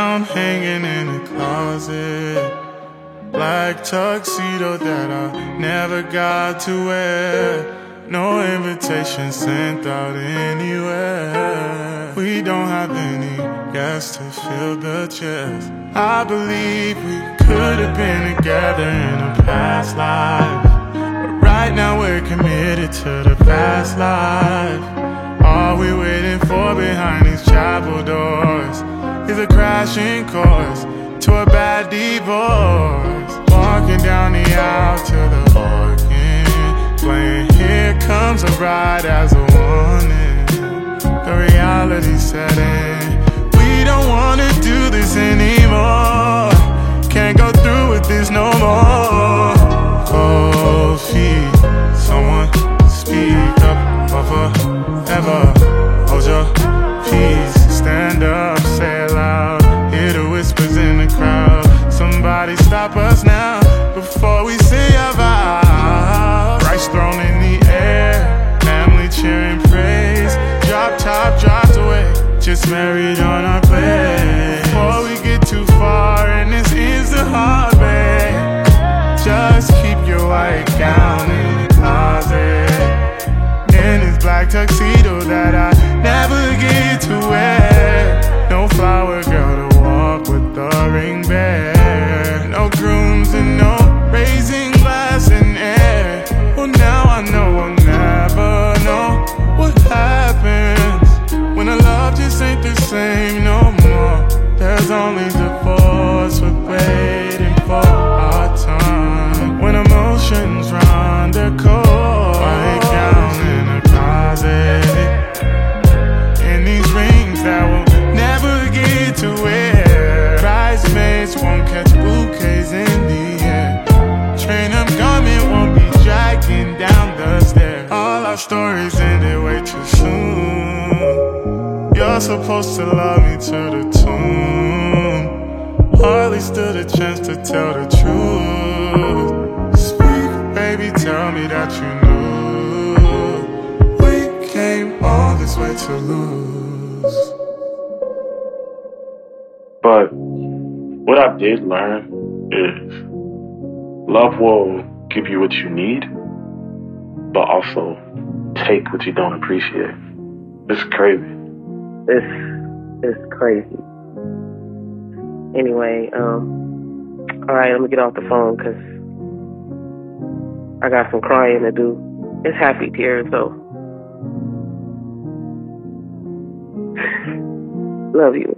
I'm hanging in the closet. Black tuxedo that I never got to wear. No invitation sent out anywhere. We don't have any guests to fill the chairs. I believe we could have been together in a past life, but right now we're committed to the past life. All we waiting for behind these chapel doors is a crashing course to a bad divorce. Walking down the aisle to the organ, playing Here Comes a Bride as a warning. The reality set in. We don't wanna do this anymore. Can't go through with this no more. Cold feet, someone speak up for forever. Hold your peace, stand up, say it loud. Hear the whispers in the crowd. Somebody stop us now before we say our vows. Rice thrown in the air, family cheering praise. Drop top dropped away, just married on our plate. Before we get too far and this ends the hard way, just keep your white gown in the closet. In this black tuxedo that I never get to wear. No flower girl to walk with the ring bear. No grooms and no raising glass in air. Well, now I know I'll never know what happens when a love just ain't the same no more. There's only divorce, we're waiting for our time. When emotions run their course, white gown in a closet, and these rings that we'll never get to wear. Bridesmaids won't catch bouquets in the air. Train of garment won't be dragging down the stairs. All our stories ended way too soon. You're supposed to love me to the tune. Hardly stood a chance to tell the truth. Speak, baby, tell me that you knew. We came all this way to lose. But what I did learn is love will give you what you need, but also take what you don't appreciate. It's crazy. It's crazy. Anyway, alright, let me get off the phone because I got some crying to do. It's happy tears, so love you.